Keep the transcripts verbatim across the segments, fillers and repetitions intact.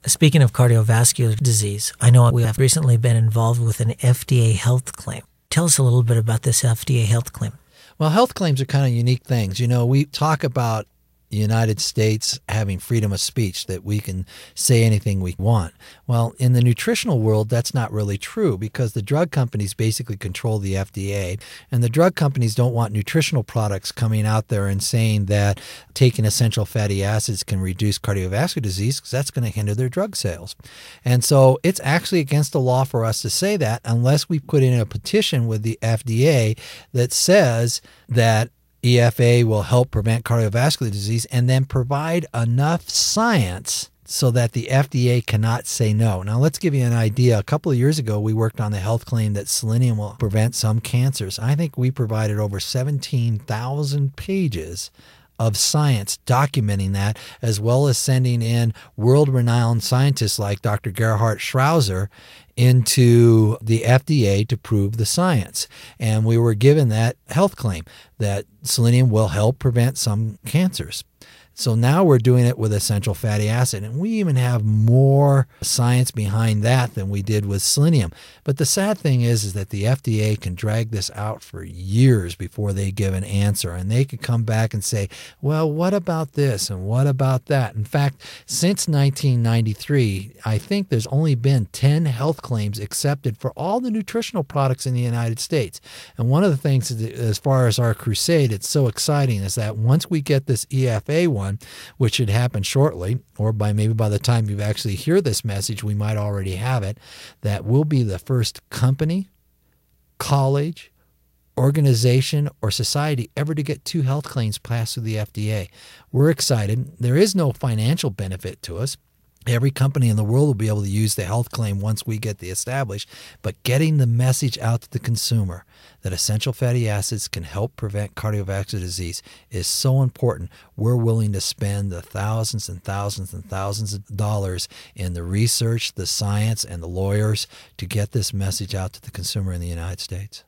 Speaking of cardiovascular disease, I know we have recently been involved with an F D A health claim. Tell us a little bit about this F D A health claim. Well, health claims are kind of unique things. You know, we talk about the United States having freedom of speech, that we can say anything we want. Well, in the nutritional world, that's not really true, because the drug companies basically control the F D A, and the drug companies don't want nutritional products coming out there and saying that taking essential fatty acids can reduce cardiovascular disease, because that's going to hinder their drug sales. And so it's actually against the law for us to say that, unless we put in a petition with the F D A that says that E F A will help prevent cardiovascular disease, and then provide enough science so that the F D A cannot say no. Now, let's give you an idea. A couple of years ago, we worked on the health claim that selenium will prevent some cancers. I think we provided over seventeen thousand pages of science documenting that, as well as sending in world-renowned scientists like Doctor Gerhard Schrauzer into the F D A to prove the science. And we were given that health claim that selenium will help prevent some cancers. So now we're doing it with essential fatty acid, and we even have more science behind that than we did with selenium. But the sad thing is, is that the F D A can drag this out for years before they give an answer, and they could come back and say, well, what about this and what about that? In fact, since nineteen ninety-three, I think there's only been ten health claims accepted for all the nutritional products in the United States. And one of the things, as far as our crusade, it's so exciting, is that once we get this E F A one, which should happen shortly, or by maybe by the time you actually hear this message, we might already have it, that we'll be the first company, college, organization, or society ever to get two health claims passed through the F D A. We're excited. There is no financial benefit to us. Every company in the world will be able to use the health claim once we get the established, but getting the message out to the consumer that essential fatty acids can help prevent cardiovascular disease is so important. We're willing to spend the thousands and thousands and thousands of dollars in the research, the science, and the lawyers to get this message out to the consumer in the United States.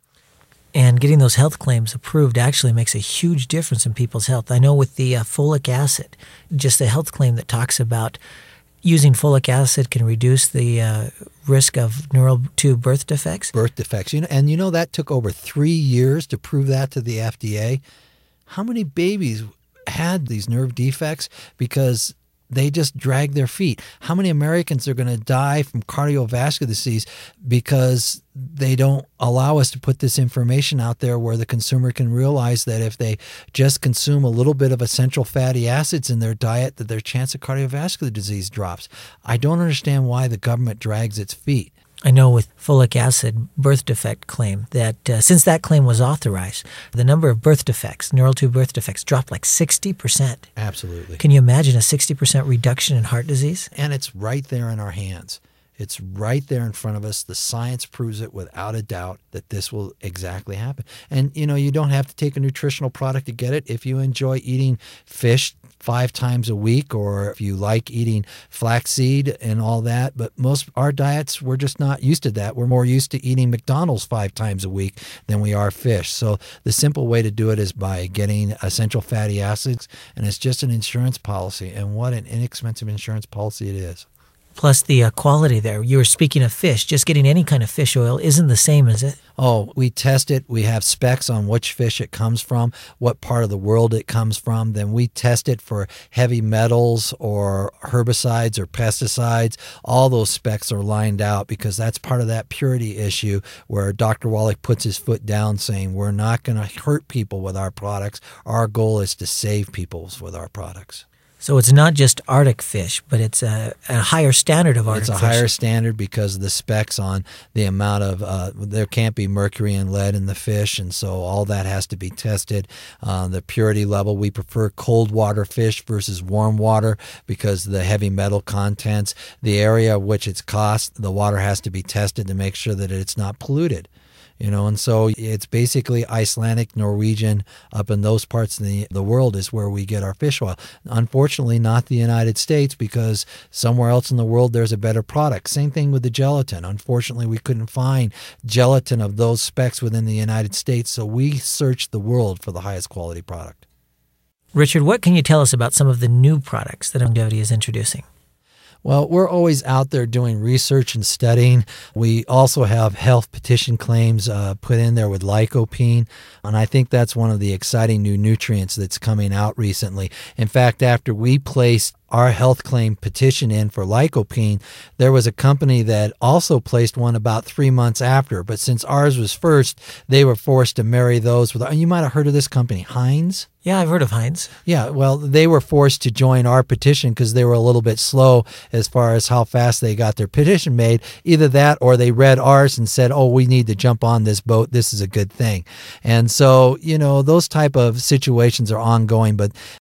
And getting those health claims approved actually makes a huge difference in people's health. I know with the uh, folic acid, just a health claim that talks about using folic acid can reduce the uh, risk of neural tube birth defects. Birth defects. You know, and you know that took over three years to prove that to the F D A. How many babies had these nerve defects because they just dragged their feet? How many Americans are going to die from cardiovascular disease because they don't allow us to put this information out there where the consumer can realize that if they just consume a little bit of essential fatty acids in their diet, that their chance of cardiovascular disease drops? I don't understand why the government drags its feet. I know with folic acid birth defect claim that uh, since that claim was authorized, the number of birth defects, neural tube birth defects, dropped like sixty percent. Absolutely. Can you imagine a sixty percent reduction in heart disease? And it's right there in our hands. It's right there in front of us. The science proves it without a doubt that this will exactly happen. And, you know, you don't have to take a nutritional product to get it. If you enjoy eating fish five times a week, or if you like eating flaxseed and all that, but most our diets, we're just not used to that. We're more used to eating McDonald's five times a week than we are fish. So the simple way to do it is by getting essential fatty acids, and it's just an insurance policy. And what an inexpensive insurance policy it is. Plus the uh, quality there. You were speaking of fish. Just getting any kind of fish oil isn't the same, is it? Oh, we test it. We have specs on which fish it comes from, what part of the world it comes from. Then we test it for heavy metals or herbicides or pesticides. All those specs are lined out because that's part of that purity issue where Doctor Wallach puts his foot down saying we're not going to hurt people with our products. Our goal is to save people with our products. So it's not just Arctic fish, but it's a, a higher standard of Arctic fish. It's a higher standard because of the specs on the amount of, uh, there can't be mercury and lead in the fish, and so all that has to be tested. Uh, the purity level, we prefer cold water fish versus warm water because of the heavy metal contents. The area which it's caught, the water has to be tested to make sure that it's not polluted. You know, and so it's basically Icelandic, Norwegian, up in those parts of the, the world is where we get our fish oil. Unfortunately, not the United States, because somewhere else in the world there's a better product. Same thing with the gelatin. Unfortunately, we couldn't find gelatin of those specs within the United States, so we searched the world for the highest quality product. Richard, what can you tell us about some of the new products that Longevity is introducing? Well, we're always out there doing research and studying. We also have health petition claims uh, put in there with lycopene, and I think that's one of the exciting new nutrients that's coming out recently. In fact, after we placed our health claim petition in for lycopene, there was a company that also placed one about three months after. But since ours was first, they were forced to marry those with, and you might have heard of this company, Heinz. Yeah, I've heard of Heinz. Yeah, well, they were forced to join our petition because they were a little bit slow as far as how fast they got their petition made. Either that or they read ours and said, oh, we need to jump on this boat. This is a good thing. And so, you know, those type of situations are ongoing, but